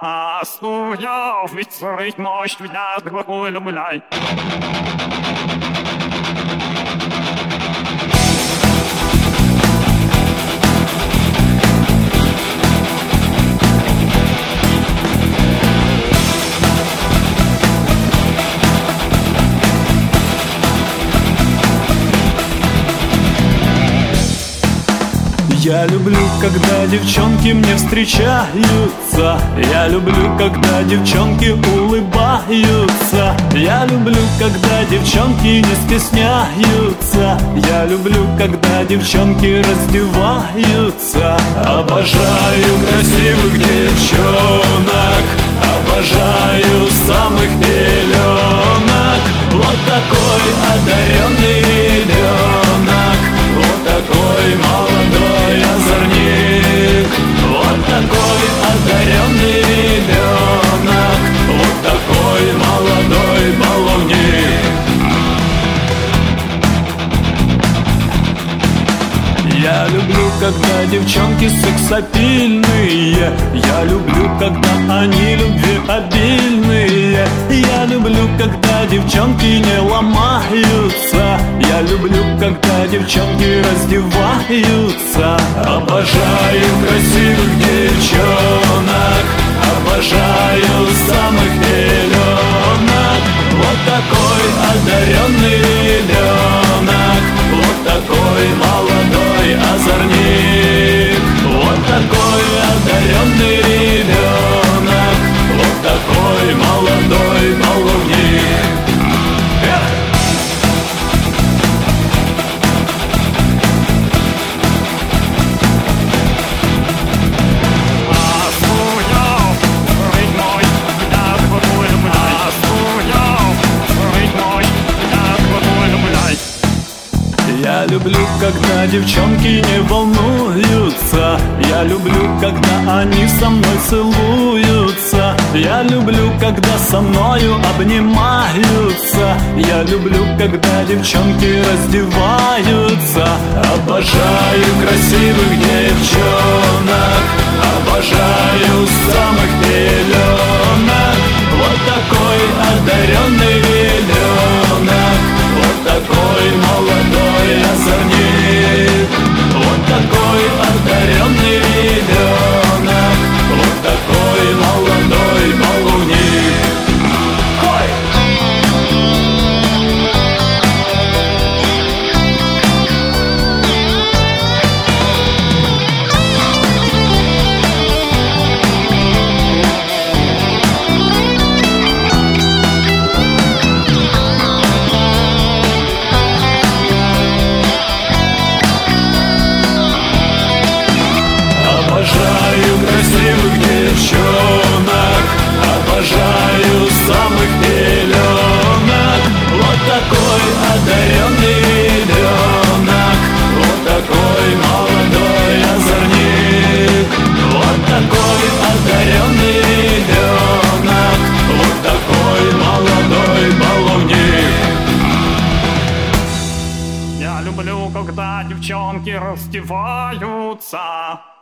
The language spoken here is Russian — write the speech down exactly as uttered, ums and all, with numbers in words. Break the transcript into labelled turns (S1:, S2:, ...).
S1: А стоял ведь срыть мощь меня такой люблять.
S2: Я люблю, когда девчонки мне встречаются. Я люблю, когда девчонки улыбаются. Я люблю, когда девчонки не стесняются. Я люблю, когда девчонки раздеваются. Обожаю красивых девчонок, обожаю самых пеленок. Вот такой одаренный ребенок, вот такой молодой озорник, вот такой одаренный ребенок, вот такой молодой баловник. Я люблю, когда девчонки сексапильные. Я люблю, когда они любвеобильные. Я люблю, когда девчонки не ломаются. Я люблю, когда девчонки раздеваются. Обожаю красивых девчонок, обожаю самых пеленок. Вот такой одаренный ребенок, вот такой молодой озорник, вот такой одаренный ребенок, вот такой молодой баловник. Я люблю, когда девчонки не волнуются. Я люблю, когда они со мной целуются. Я люблю, когда со мною обнимаются. Я люблю, когда девчонки раздеваются. Обожаю красивых девчонок, обожаю самых пеленок. Вот такой одаренный ребенок, вот такой молодой озорник, вот такой одаренный ребенок, вот такой молодой баловник. Ой! Обожаю красивых девчонок, обожаю самых пеленок. Вот такой одаренный ребенок, вот такой молодой озорник, вот такой одаренный ребенок, вот такой молодой баловник.
S1: Я люблю, когда девчонки раздеваются.